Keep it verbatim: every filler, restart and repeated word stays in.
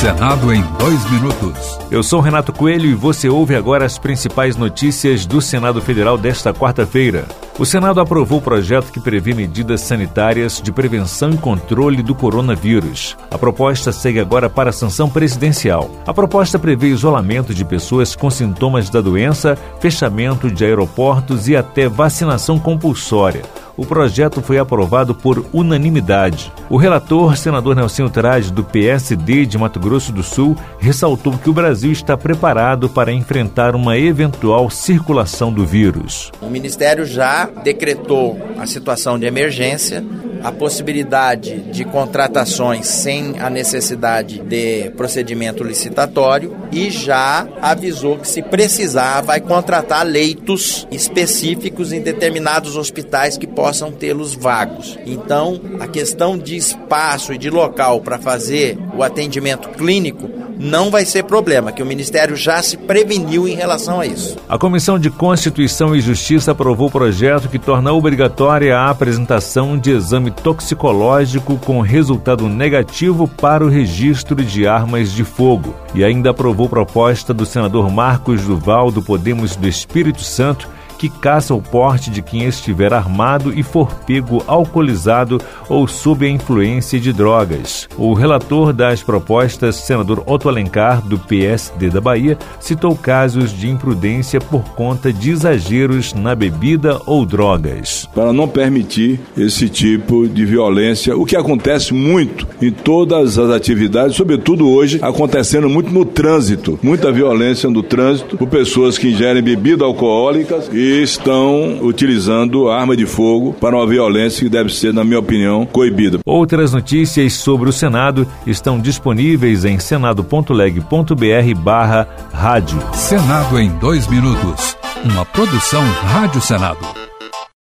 Senado em dois minutos. Eu sou Renato Coelho e você ouve agora as principais notícias do Senado Federal desta quarta-feira. O Senado aprovou o projeto que prevê medidas sanitárias de prevenção e controle do coronavírus. A proposta segue agora para a sanção presidencial. A proposta prevê isolamento de pessoas com sintomas da doença, fechamento de aeroportos e até vacinação compulsória. O projeto foi aprovado por unanimidade. O relator, senador Nelsinho Trade, do P S D de Mato Grosso do Sul, ressaltou que o Brasil está preparado para enfrentar uma eventual circulação do vírus. O Ministério já decretou a situação de emergência, a possibilidade de contratações sem a necessidade de procedimento licitatório e já avisou que, se precisar, vai contratar leitos específicos em determinados hospitais que possam tê-los vagos. Então, a questão de espaço e de local para fazer o atendimento clínico não vai ser problema, que o Ministério já se preveniu em relação a isso. A Comissão de Constituição e Justiça aprovou o projeto que torna obrigatória a apresentação de exame toxicológico com resultado negativo para o registro de armas de fogo. E ainda aprovou proposta do senador Marcos Duval, do Podemos do Espírito Santo, que caça o porte de quem estiver armado e for pego alcoolizado ou sob a influência de drogas. O relator das propostas, senador Otto Alencar, do P S D da Bahia, citou casos de imprudência por conta de exageros na bebida ou drogas. Para não permitir esse tipo de violência, o que acontece muito em todas as atividades, sobretudo hoje, acontecendo muito no trânsito. Muita violência no trânsito por pessoas que ingerem bebidas alcoólicas e estão utilizando arma de fogo para uma violência que deve ser, na minha opinião, coibida. Outras notícias sobre o Senado estão disponíveis em senado.leg.br barra rádio. Senado em dois minutos. Uma produção Rádio Senado.